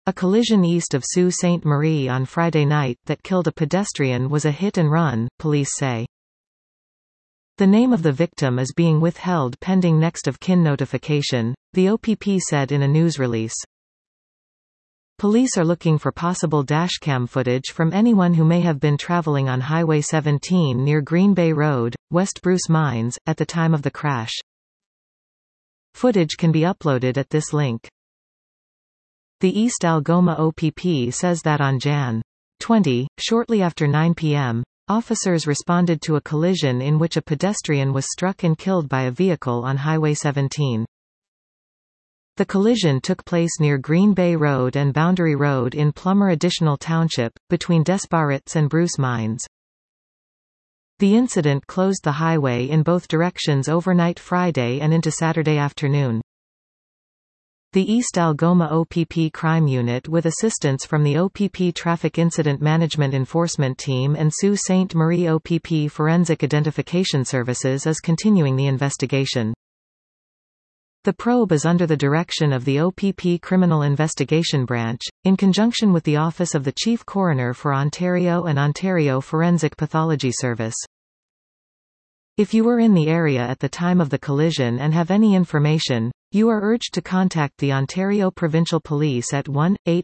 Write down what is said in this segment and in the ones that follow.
A collision east of Sault Ste. Marie on Friday night that killed a pedestrian was a hit and run, police say. The name of the victim is being withheld pending next of kin notification, the OPP said in a news release. Police are looking for possible dashcam footage from anyone who may have been traveling on Highway 17 near Green Bay Road, West Bruce Mines, at the time of the crash. Footage can be uploaded at this link. The East Algoma OPP says that on Jan. 20, shortly after 9 p.m., officers responded to a collision in which a pedestrian was struck and killed by a vehicle on Highway 17. The collision took place near Green Bay Road and Boundary Road in Plummer Additional Township, between Des Barretts and Bruce Mines. The incident closed the highway in both directions overnight Friday and into Saturday afternoon. The East Algoma OPP Crime Unit, with assistance from the OPP Traffic Incident Management Enforcement Team and Sault Ste. Marie OPP Forensic Identification Services, is continuing the investigation. The probe is under the direction of the OPP Criminal Investigation Branch, in conjunction with the Office of the Chief Coroner for Ontario and Ontario Forensic Pathology Service. If you were in the area at the time of the collision and have any information, you are urged to contact the Ontario Provincial Police at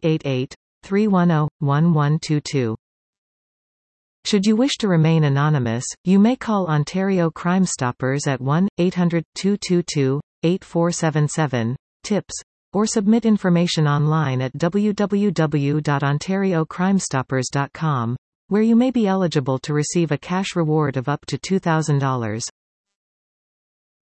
1-888-310-1122. Should you wish to remain anonymous, you may call Ontario Crime Stoppers at 1-800-222-8477, TIPS, or submit information online at www.ontariocrimestoppers.com, where you may be eligible to receive a cash reward of up to $2,000.